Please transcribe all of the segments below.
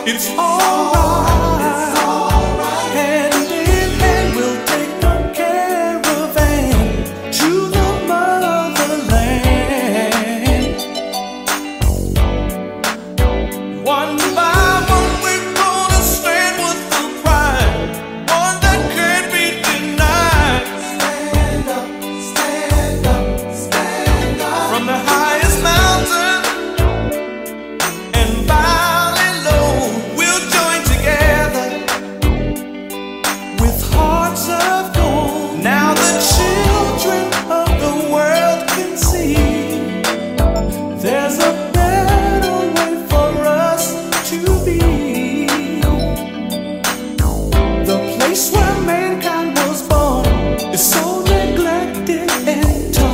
It's alright. Hand in hand, we'll take the caravan to the motherland. One by one, we're gonna stand with the pride, one that can't be denied. Stand up, stand up, stand up. From the highest mountain and valley low, we'll join together with hearts of gold. Now the children of the world can see there's a better way for us to be. The place where mankind was born is so neglected and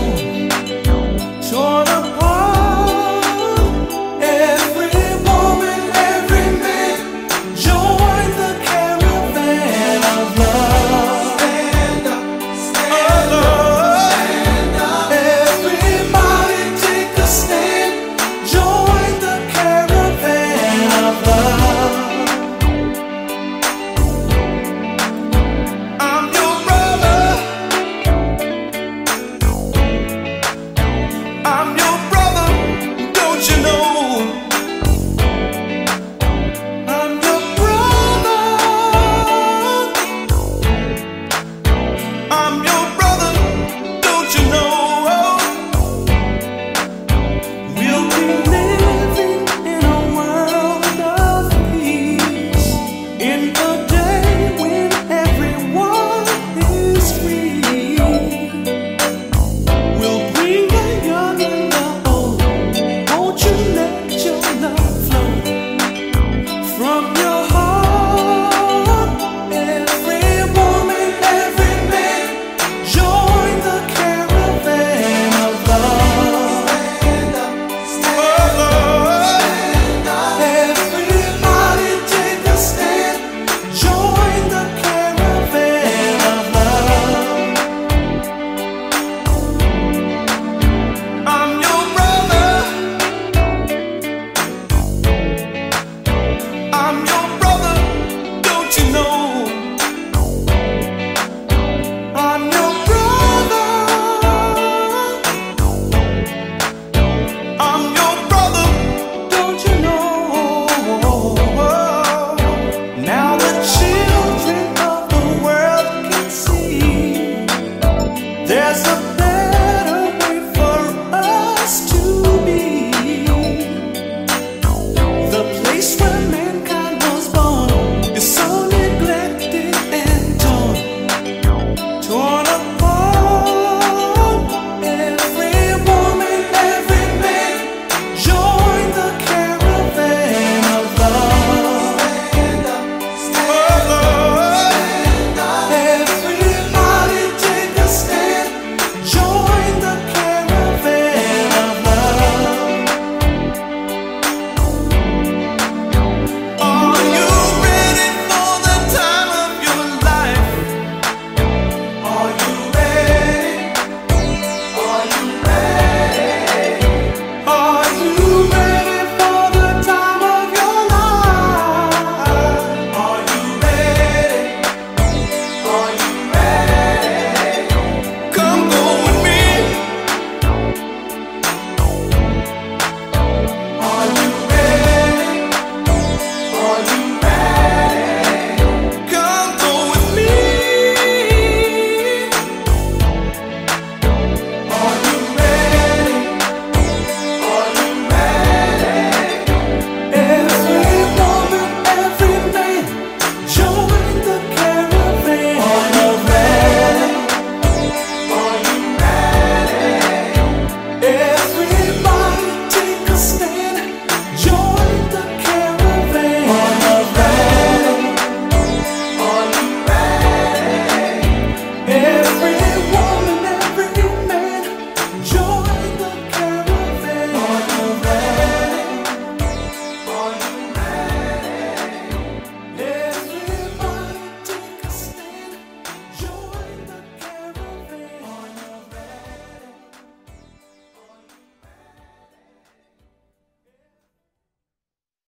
torn apart. Every woman, every man, join the caravan of love. Stand up, stand up, everybody take a stand. Join the caravan of love.